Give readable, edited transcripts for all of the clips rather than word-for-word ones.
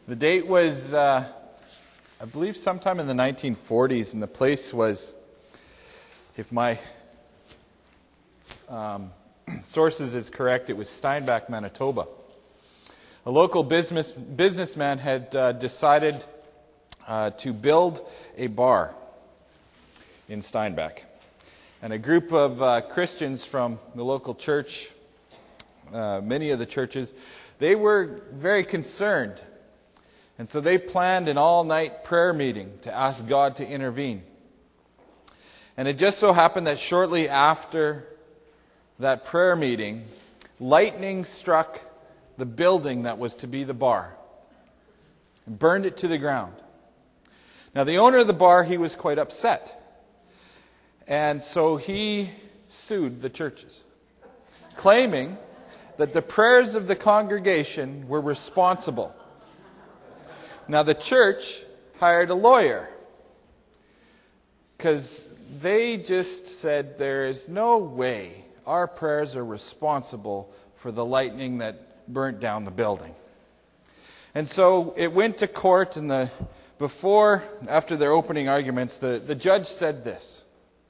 The date was, I believe, sometime in the 1940s, and the place was, if my sources is correct, it was Steinbach, Manitoba. A local businessman had decided to build a bar in Steinbach. And a group of Christians from the local church, many of the churches, they were very concerned. And so they planned an all-night prayer meeting to ask God to intervene. And it just so happened that shortly after that prayer meeting, lightning struck the building that was to be the bar and burned it to the ground. Now, the owner of the bar, he was quite upset. And so he sued the churches, claiming that the prayers of the congregation were responsible. Now, the church hired a lawyer because they just said there is no way our prayers are responsible for the lightning that burnt down the building. And so it went to court, and after their opening arguments, the judge said this: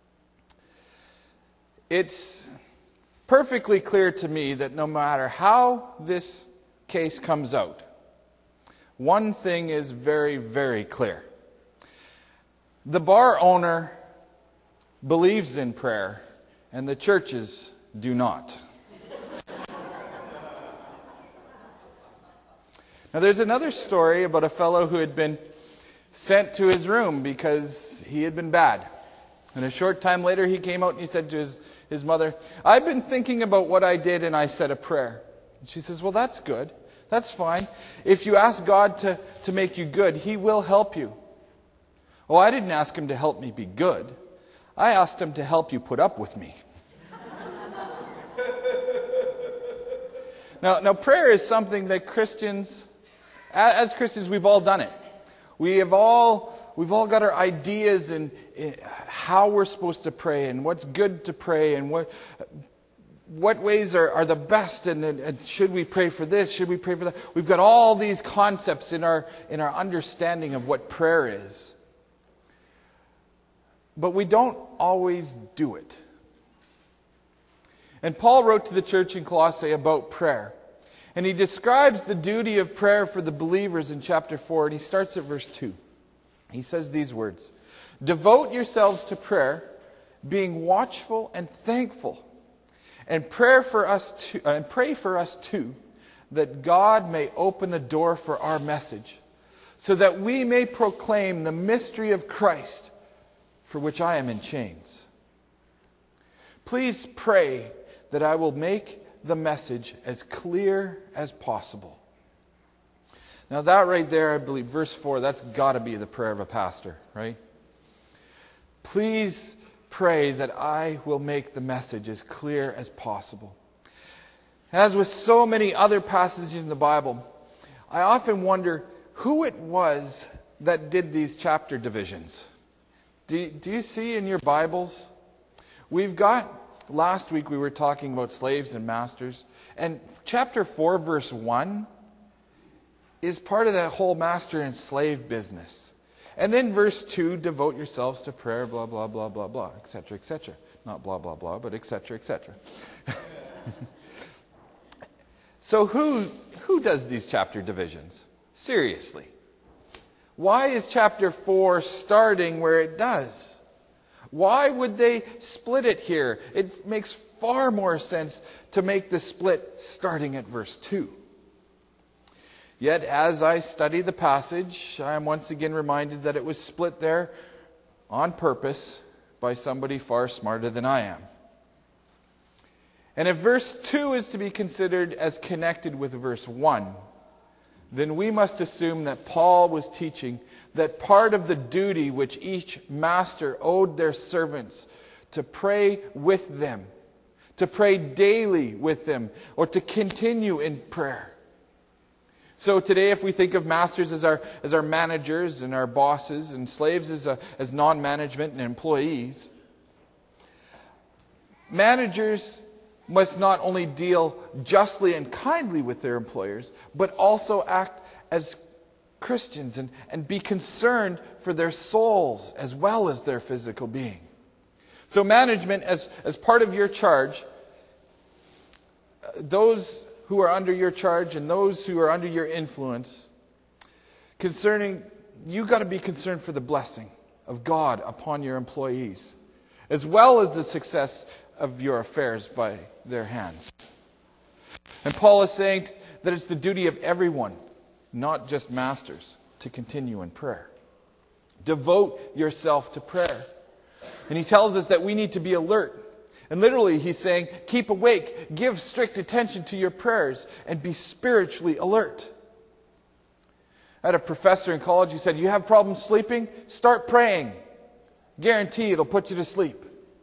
"It's perfectly clear to me that no matter how this case comes out, one thing is very, very clear. The bar owner believes in prayer, and the churches do not." Now, there's another story about a fellow who had been sent to his room because he had been bad. And a short time later, he came out and he said to his mother, "I've been thinking about what I did, and I said a prayer." And she says, "Well, that's good. That's fine. If you ask God to make you good, He will help you." "Oh, I didn't ask Him to help me be good. I asked Him to help you put up with me." Now, prayer is something that Christians, as Christians, we've all done it. We've all got our ideas in how we're supposed to pray and what's good to pray and what ways are the best, and should we pray for this, should we pray for that. We've got all these concepts in our understanding of what prayer is. But we don't always do it. And Paul wrote to the church in Colossae about prayer. And he describes the duty of prayer for the believers in chapter 4, and he starts at verse 2. He says these words: "Devote yourselves to prayer, being watchful and thankful, and pray for us too, that God may open the door for our message, so that we may proclaim the mystery of Christ, for which I am in chains. Please pray that I will make the message as clear as possible." Now that right there, I believe, verse 4, that's got to be the prayer of a pastor, right? Please pray that I will make the message as clear as possible. As with so many other passages in the Bible, I often wonder who it was that did these chapter divisions. Do you see in your Bibles? Last week we were talking about slaves and masters, and chapter 4, verse 1 is part of that whole master and slave business. And then verse 2, devote yourselves to prayer, blah, blah, blah, blah, blah, etc., etc. Not blah, blah, blah, but etc., etc. So who does these chapter divisions? Seriously. Why is chapter 4 starting where it does? Why would they split it here? It makes far more sense to make the split starting at verse 2. Yet, as I study the passage, I am once again reminded that it was split there on purpose by somebody far smarter than I am. And if verse 2 is to be considered as connected with verse 1, then we must assume that Paul was teaching that part of the duty which each master owed their servants to pray with them, to pray daily with them, or to continue in prayer. So today, if we think of masters as our managers and our bosses, and slaves as non-management and employees, managers must not only deal justly and kindly with their employers, but also act as Christians and be concerned for their souls as well as their physical being. So management, as part of your charge, those who are under your charge and those who are under your influence, you've got to be concerned for the blessing of God upon your employees, as well as the success of your affairs by their hands. And Paul is saying that it's the duty of everyone, not just masters, to continue in prayer. Devote yourself to prayer. And he tells us that we need to be alert. And literally he's saying, keep awake, give strict attention to your prayers, and be spiritually alert. I had a professor in college who said, you have problems sleeping? Start praying. Guarantee it'll put you to sleep.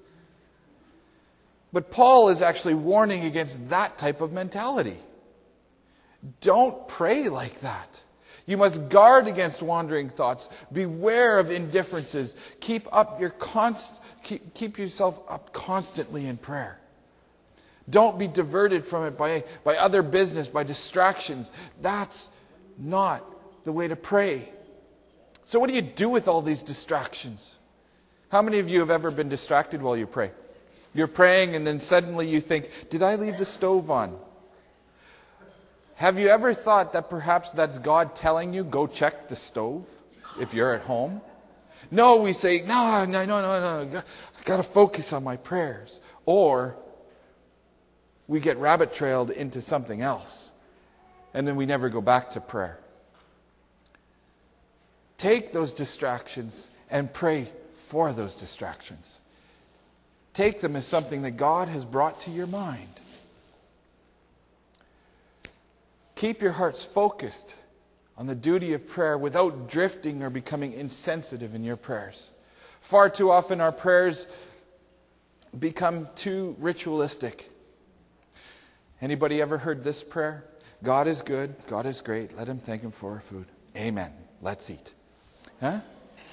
But Paul is actually warning against that type of mentality. Don't pray like that. You must guard against wandering thoughts. Beware of indifferences. Keep yourself up constantly in prayer. Don't be diverted from it by other business, by distractions. That's not the way to pray. So what do you do with all these distractions? How many of you have ever been distracted while you pray? You're praying and then suddenly you think, did I leave the stove on? Have you ever thought that perhaps that's God telling you, go check the stove if you're at home? No, we say, no, I got to focus on my prayers. Or we get rabbit trailed into something else and then we never go back to prayer. Take those distractions and pray for those distractions. Take them as something that God has brought to your mind. Keep your hearts focused on the duty of prayer without drifting or becoming insensitive in your prayers. Far too often our prayers become too ritualistic. Anybody ever heard this prayer? God is good, God is great, let him thank him for our food. Amen. Let's eat. Huh?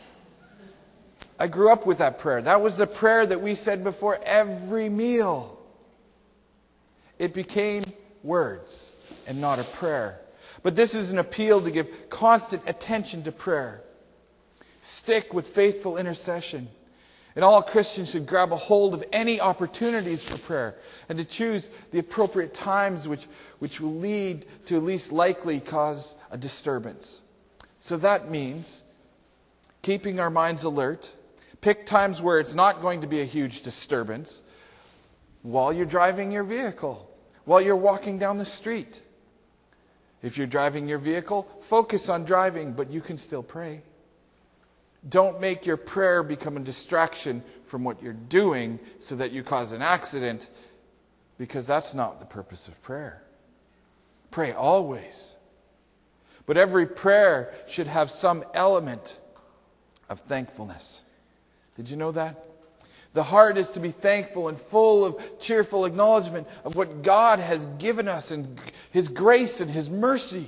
I grew up with that prayer. That was the prayer that we said before every meal. It became words and not a prayer. But this is an appeal to give constant attention to prayer. Stick with faithful intercession. And all Christians should grab a hold of any opportunities for prayer and to choose the appropriate times which will lead to least likely cause a disturbance. So that means keeping our minds alert. Pick times where it's not going to be a huge disturbance. While you're driving your vehicle, while you're walking down the street. If you're driving your vehicle, focus on driving, but you can still pray. Don't make your prayer become a distraction from what you're doing so that you cause an accident, because that's not the purpose of prayer. Pray always. But every prayer should have some element of thankfulness. Did you know that? The heart is to be thankful and full of cheerful acknowledgement of what God has given us and his grace and his mercy.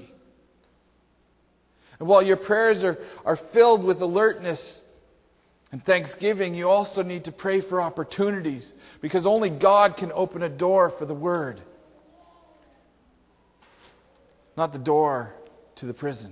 And while your prayers are filled with alertness and thanksgiving, you also need to pray for opportunities, because only God can open a door for the word. Not the door to the prison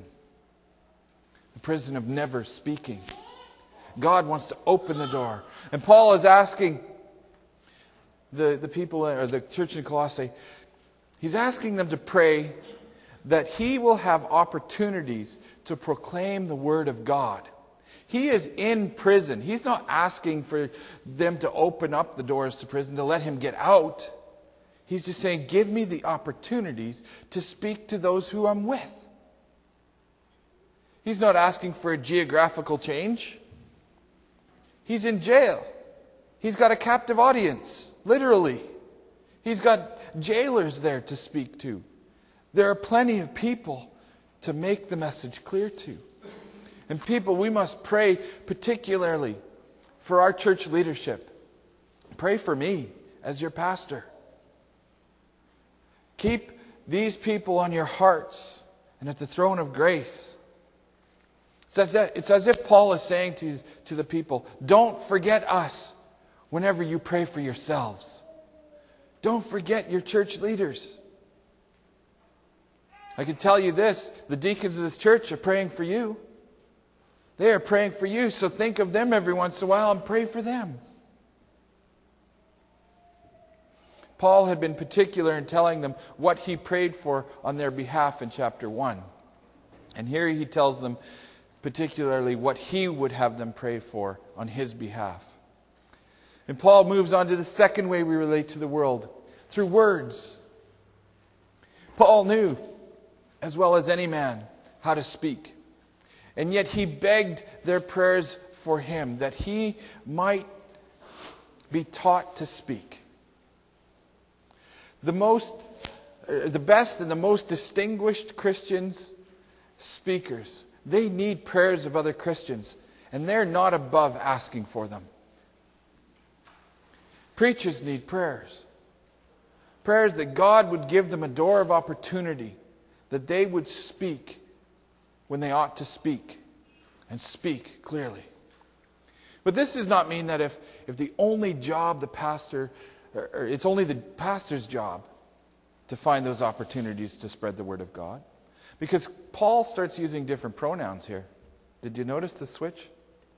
of never speaking. God wants to open the door. And Paul is asking the people, or the church in Colossae, he's asking them to pray that he will have opportunities to proclaim the word of God. He is in prison. He's not asking for them to open up the doors to prison, to let him get out. He's just saying, give me the opportunities to speak to those who I'm with. He's not asking for a geographical change. He's in jail. He's got a captive audience, literally. He's got jailers there to speak to. There are plenty of people to make the message clear to. And people, we must pray particularly for our church leadership. Pray for me as your pastor. Keep these people on your hearts and at the throne of grace. It's as if Paul is saying to the people, don't forget us whenever you pray for yourselves. Don't forget your church leaders. I can tell you this, the deacons of this church are praying for you. They are praying for you, so think of them every once in a while and pray for them. Paul had been particular in telling them what he prayed for on their behalf in chapter 1. And here he tells them particularly what he would have them pray for on his behalf. And Paul moves on to the second way we relate to the world, through words. Paul knew, as well as any man, how to speak. And yet he begged their prayers for him, that he might be taught to speak. The best and the most distinguished Christians, speakers, they need prayers of other Christians, and they're not above asking for them. Preachers need prayers. Prayers that God would give them a door of opportunity, that they would speak when they ought to speak, and speak clearly. But this does not mean that if the only job the pastor, or it's only the pastor's job to find those opportunities to spread the word of God. Because Paul starts using different pronouns here. Did you notice the switch?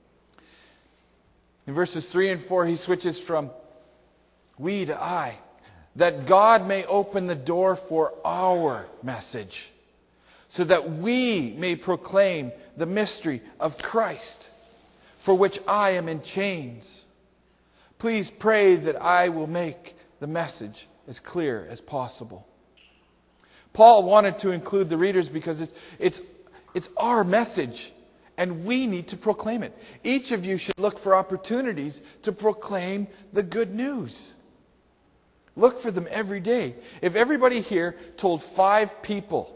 In verses 3 and 4, he switches from we to I, that God may open the door for our message, so that we may proclaim the mystery of Christ, for which I am in chains. Please pray that I will make the message as clear as possible. Paul wanted to include the readers because it's our message, and we need to proclaim it. Each of you should look for opportunities to proclaim the good news. Look for them every day. If everybody here told 5 people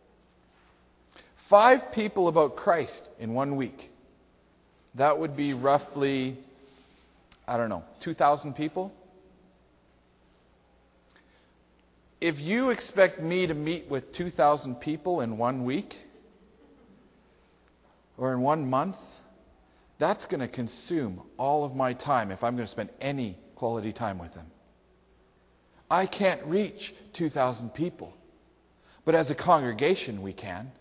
about Christ in 1 week, that would be roughly, 2,000 people. If you expect me to meet with 2,000 people in 1 week, or in 1 month, that's going to consume all of my time if I'm going to spend any quality time with them. I can't reach 2,000 people, but as a congregation we can.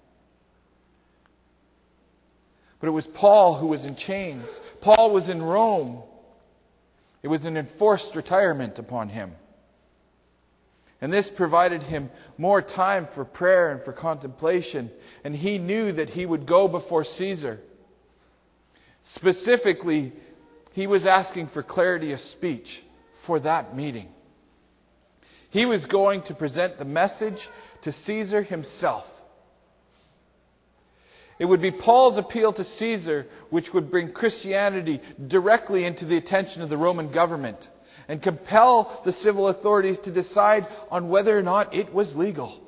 But it was Paul who was in chains. Paul was in Rome. It was an enforced retirement upon him. And this provided him more time for prayer and for contemplation. And he knew that he would go before Caesar. Specifically, he was asking for clarity of speech for that meeting. He was going to present the message to Caesar himself. It would be Paul's appeal to Caesar which would bring Christianity directly into the attention of the Roman government and compel the civil authorities to decide on whether or not it was legal.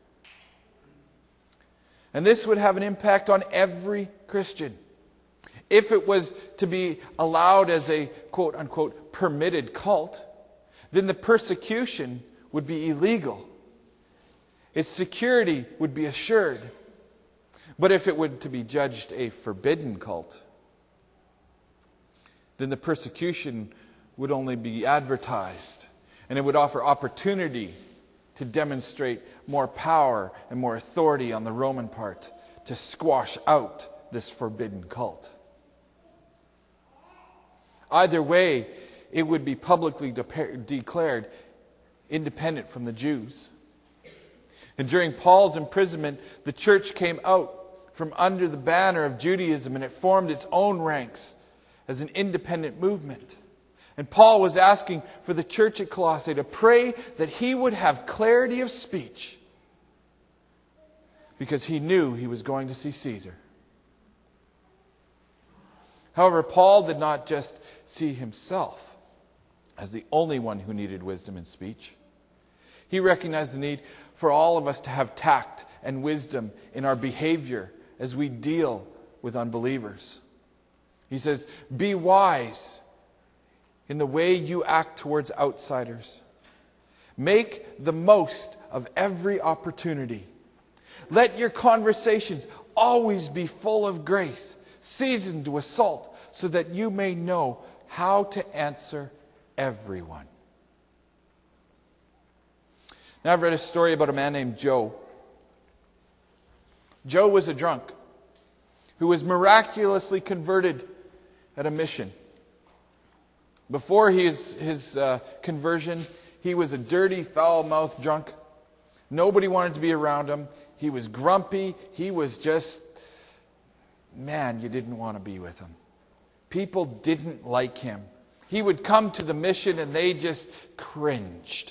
And this would have an impact on every Christian. If it was to be allowed as a quote-unquote permitted cult, then the persecution would be illegal. Its security would be assured. But if it were to be judged a forbidden cult, then the persecution would only be advertised, and it would offer opportunity to demonstrate more power and more authority on the Roman part to squash out this forbidden cult. Either way, it would be publicly declared independent from the Jews. And during Paul's imprisonment, the church came out from under the banner of Judaism, and it formed its own ranks as an independent movement. And Paul was asking for the church at Colossae to pray that he would have clarity of speech, because he knew he was going to see Caesar. However, Paul did not just see himself as the only one who needed wisdom in speech. He recognized the need for all of us to have tact and wisdom in our behavior as we deal with unbelievers. He says, be wise in the way you act towards outsiders. Make the most of every opportunity. Let your conversations always be full of grace, seasoned with salt, so that you may know how to answer everyone. Now, I've read a story about a man named Joe. Joe was a drunk who was miraculously converted at a mission. Before his conversion, he was a dirty, foul-mouthed drunk. Nobody wanted to be around him. He was grumpy. He was just, man, you didn't want to be with him. People didn't like him. He would come to the mission and they just cringed.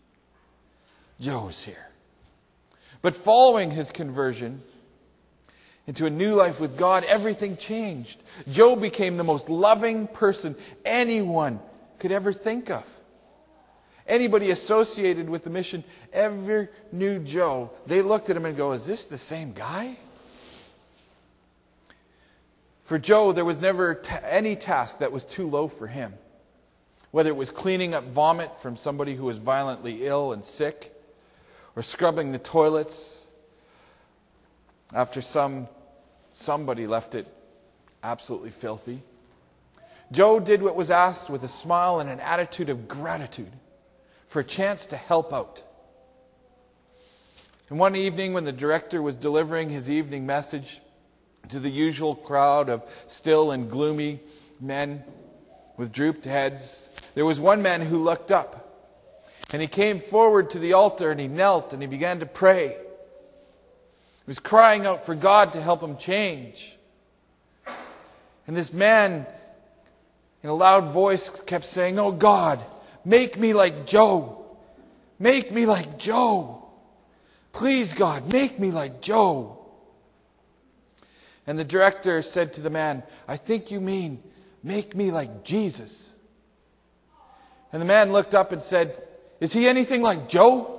Joe's here. But following his conversion into a new life with God, everything changed. Joe became the most loving person anyone could ever think of. Anybody associated with the mission ever knew Joe. They looked at him and go, is this the same guy? For Joe, there was never any task that was too low for him. Whether it was cleaning up vomit from somebody who was violently ill and sick, or scrubbing the toilets after somebody left it absolutely filthy. Joe did what was asked with a smile and an attitude of gratitude for a chance to help out. And one evening when the director was delivering his evening message to the usual crowd of still and gloomy men with drooped heads, there was one man who looked up. And he came forward to the altar and he knelt and he began to pray. He was crying out for God to help him change. And this man, in a loud voice, kept saying, "Oh God, make me like Joe. Make me like Joe. Please God, make me like Joe." And the director said to the man, "I think you mean, make me like Jesus." And the man looked up and said, "Is he anything like Joe?"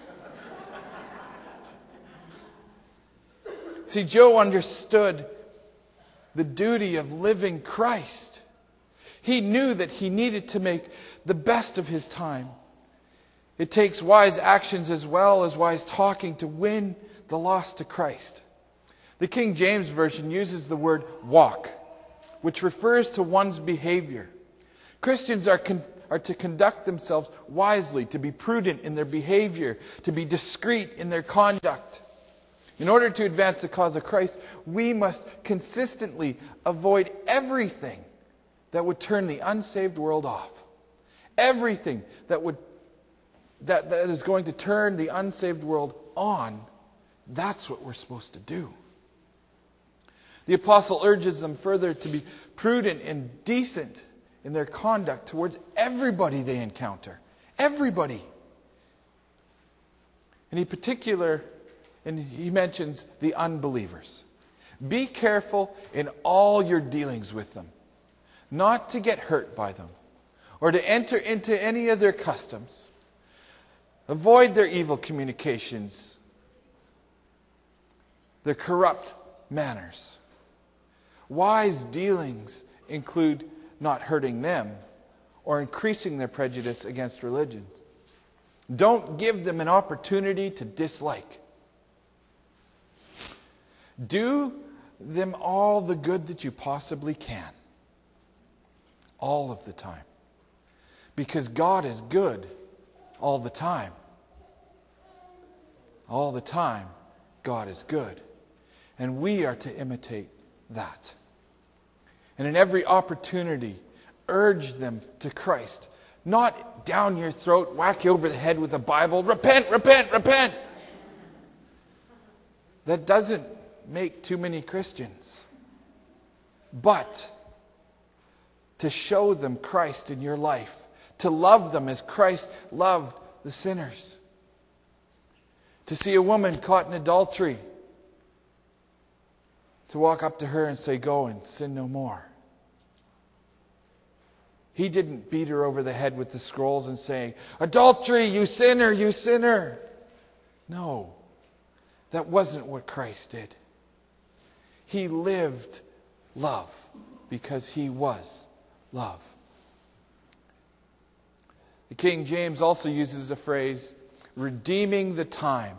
See, Joe understood the duty of living Christ. He knew that he needed to make the best of his time. It takes wise actions as well as wise talking to win the lost to Christ. The King James Version uses the word walk, which refers to one's behavior. Christians are to conduct themselves wisely, to be prudent in their behavior, to be discreet in their conduct. In order to advance the cause of Christ, we must consistently avoid everything that would turn the unsaved world off. Everything that is going to turn the unsaved world on, that's what we're supposed to do. The apostle urges them further to be prudent and decent in their conduct towards everybody they encounter. Everybody. And he mentions the unbelievers. Be careful in all your dealings with them, not to get hurt by them, or to enter into any of their customs. Avoid their evil communications, their corrupt manners. Wise dealings include not hurting them or increasing their prejudice against religion. Don't give them an opportunity to dislike. Do them all the good that you possibly can. All of the time. Because God is good all the time. All the time, God is good. And we are to imitate that. And in every opportunity, urge them to Christ. Not down your throat, whack you over the head with a Bible. Repent, repent, repent. That doesn't make too many Christians. But to show them Christ in your life. To love them as Christ loved the sinners. To see a woman caught in adultery. To walk up to her and say, "Go and sin no more." He didn't beat her over the head with the scrolls and say, "Adultery, you sinner, you sinner." No, that wasn't what Christ did. He lived love because he was love. The King James also uses a phrase, redeeming the time.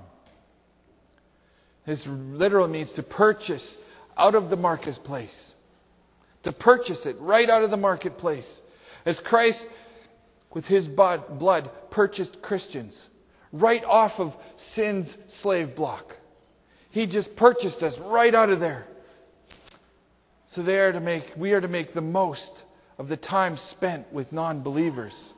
This literally means to purchase out of the marketplace. To purchase it right out of the marketplace. As Christ, with his blood, purchased Christians right off of sin's slave block. He just purchased us right out of there. So we are to make the most of the time spent with non-believers.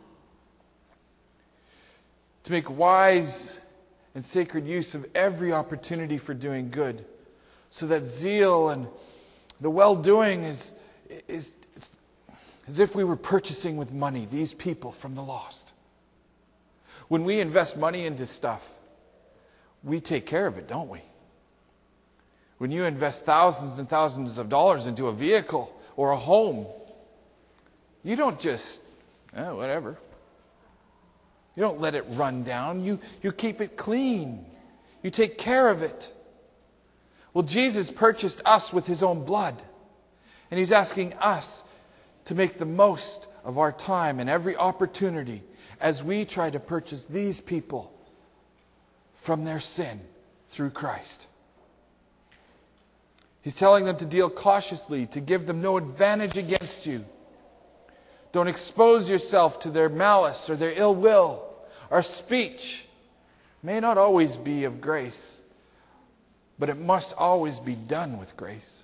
To make wise and sacred use of every opportunity for doing good, so that zeal and the well-doing is as if we were purchasing with money these people from the lost. When we invest money into stuff, we take care of it, don't we? When you invest thousands and thousands of dollars into a vehicle or a home, you don't just, whatever. You don't let it run down. You keep it clean. You take care of it. Well, Jesus purchased us with His own blood. And He's asking us to make the most of our time and every opportunity as we try to purchase these people from their sin through Christ. He's telling them to deal cautiously, to give them no advantage against you. Don't expose yourself to their malice or their ill will. Our speech may not always be of grace, but it must always be done with grace.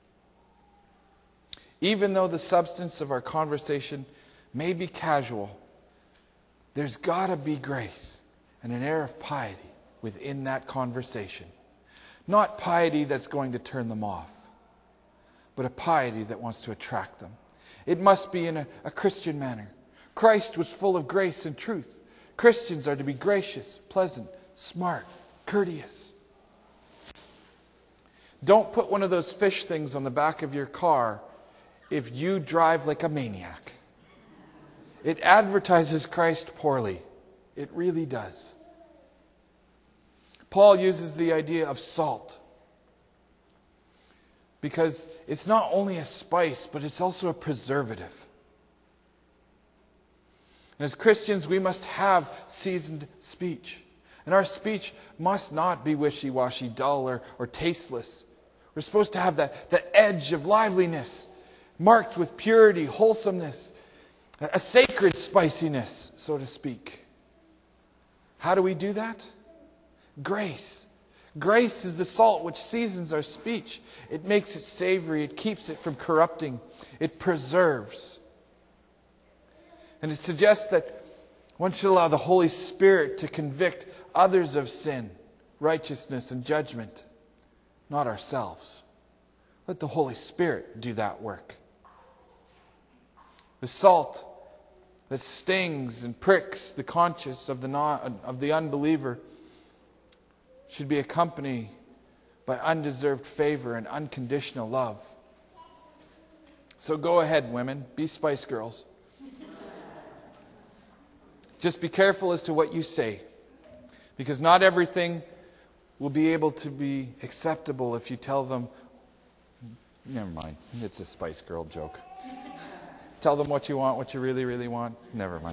Even though the substance of our conversation may be casual, there's got to be grace and an air of piety within that conversation. Not piety that's going to turn them off, but a piety that wants to attract them. It must be in a Christian manner. Christ was full of grace and truth. Christians are to be gracious, pleasant, smart, courteous. Don't put one of those fish things on the back of your car if you drive like a maniac. It advertises Christ poorly. It really does. Paul uses the idea of salt because it's not only a spice, but it's also a preservative. And as Christians, we must have seasoned speech. And our speech must not be wishy-washy, dull, or tasteless. We're supposed to have that edge of liveliness, marked with purity, wholesomeness, a sacred spiciness, so to speak. How do we do that? Grace. Grace is the salt which seasons our speech. It makes it savory. It keeps it from corrupting. It preserves. And it suggests that one should allow the Holy Spirit to convict others of sin, righteousness, and judgment, not ourselves. Let the Holy Spirit do that work. The salt that stings and pricks the conscience of the unbeliever should be accompanied by undeserved favor and unconditional love. So go ahead, women. Be Spice Girls. Just be careful as to what you say, because not everything will be able to be acceptable if you tell them, never mind, it's a Spice Girl joke. Tell them what you want, what you really, really want. Never mind.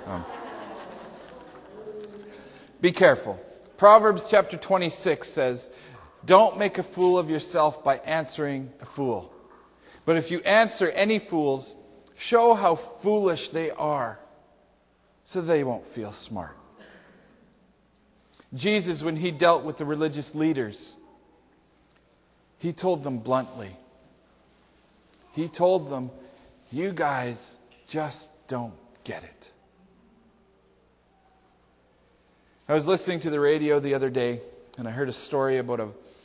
Be careful. Proverbs chapter 26 says, "Don't make a fool of yourself by answering a fool. But if you answer any fools, show how foolish they are, so they won't feel smart." Jesus, when He dealt with the religious leaders, He told them bluntly. He told them, "You guys just don't get it." I was listening to the radio the other day, and I heard a story about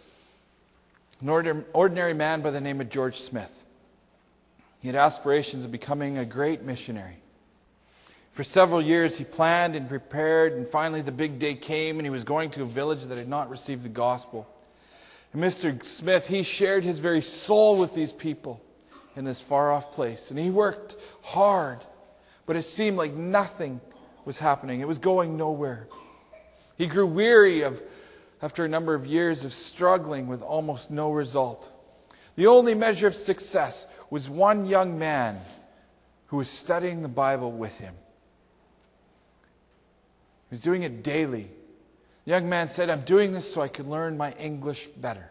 an ordinary man by the name of George Smith. He had aspirations of becoming a great missionary. For several years he planned and prepared, and finally the big day came, and he was going to a village that had not received the gospel. And Mr. Smith, he shared his very soul with these people in this far-off place. And he worked hard, but it seemed like nothing was happening. It was going nowhere. He grew weary after a number of years of struggling with almost no result. The only measure of success was one young man who was studying the Bible with him. He was doing it daily. The young man said, "I'm doing this so I can learn my English better."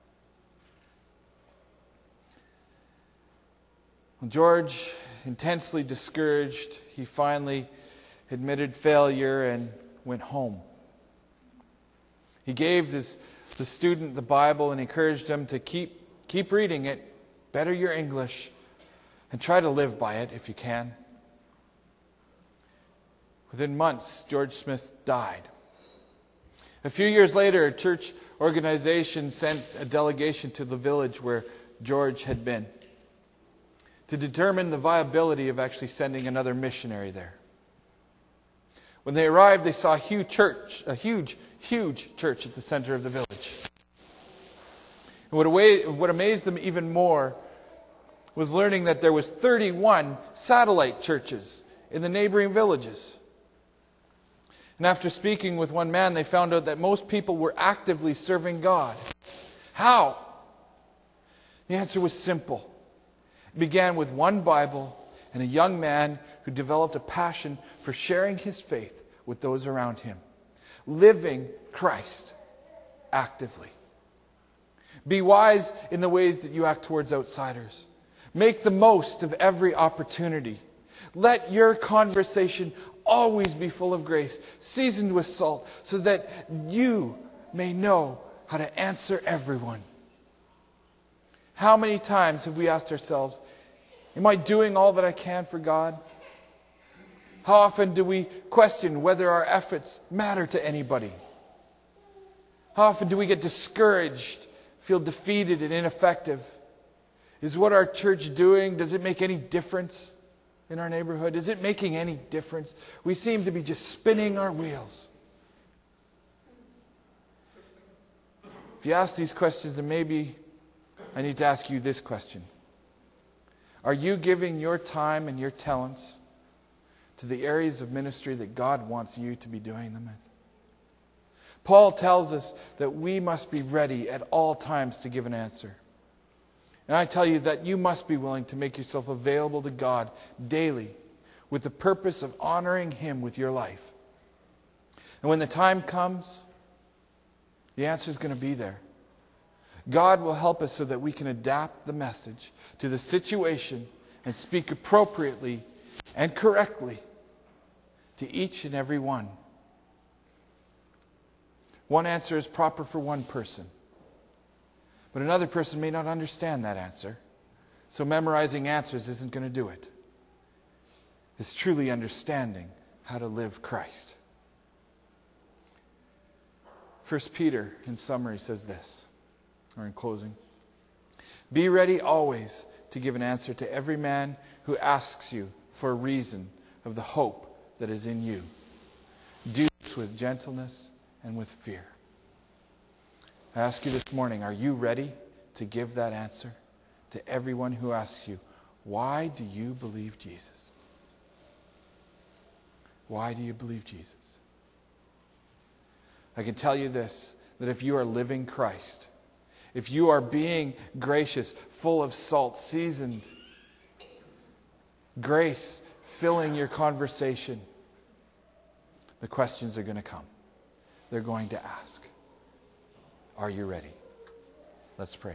When George, intensely discouraged, he finally admitted failure and went home. He gave his the student the Bible and encouraged him to keep reading it, better your English, and try to live by it if you can. Within months, George Smith died. A few years later, a church organization sent a delegation to the village where George had been to determine the viability of actually sending another missionary there. When they arrived, they saw a huge church at the center of the village. And what amazed them even more was learning that there was 31 satellite churches in the neighboring villages. And after speaking with one man, they found out that most people were actively serving God. How? The answer was simple. It began with one Bible and a young man who developed a passion for sharing his faith with those around him, living Christ actively. Be wise in the ways that you act towards outsiders. Make the most of every opportunity. Let your conversation always be full of grace, seasoned with salt, so that you may know how to answer everyone. How many times have we asked ourselves, am I doing all that I can for God? How often do we question whether our efforts matter to anybody? How often do we get discouraged, feel defeated and ineffective? Is what our church doing, does it make any difference in our neighborhood? Is it making any difference? We seem to be just spinning our wheels. If you ask these questions, then maybe I need to ask you this question. Are you giving your time and your talents to the areas of ministry that God wants you to be doing them with? Paul tells us that we must be ready at all times to give an answer. And I tell you that you must be willing to make yourself available to God daily with the purpose of honoring Him with your life. And when the time comes, the answer is going to be there. God will help us so that we can adapt the message to the situation and speak appropriately and correctly to each and every one. One answer is proper for one person, but another person may not understand that answer. So memorizing answers isn't going to do it. It's truly understanding how to live Christ. 1 Peter, in summary, says this, or in closing. Be ready always to give an answer to every man who asks you for a reason of the hope that is in you. Do this with gentleness and with fear. I ask you this morning, are you ready to give that answer to everyone who asks you, why do you believe Jesus? Why do you believe Jesus? I can tell you this, that if you are living Christ, if you are being gracious, full of salt, seasoned, grace filling your conversation, the questions are going to come. They're going to ask, are you ready? Let's pray.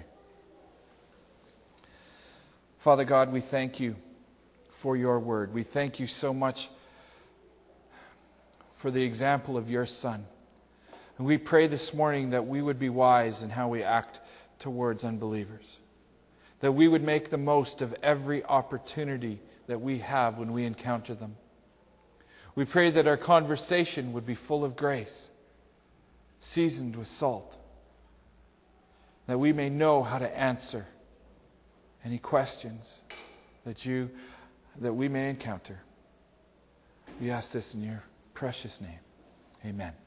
Father God, we thank you for your word. We thank you so much for the example of your Son. And we pray this morning that we would be wise in how we act towards unbelievers. That we would make the most of every opportunity that we have when we encounter them. We pray that our conversation would be full of grace, seasoned with salt. That we may know how to answer any questions that we may encounter. We ask this in your precious name. Amen.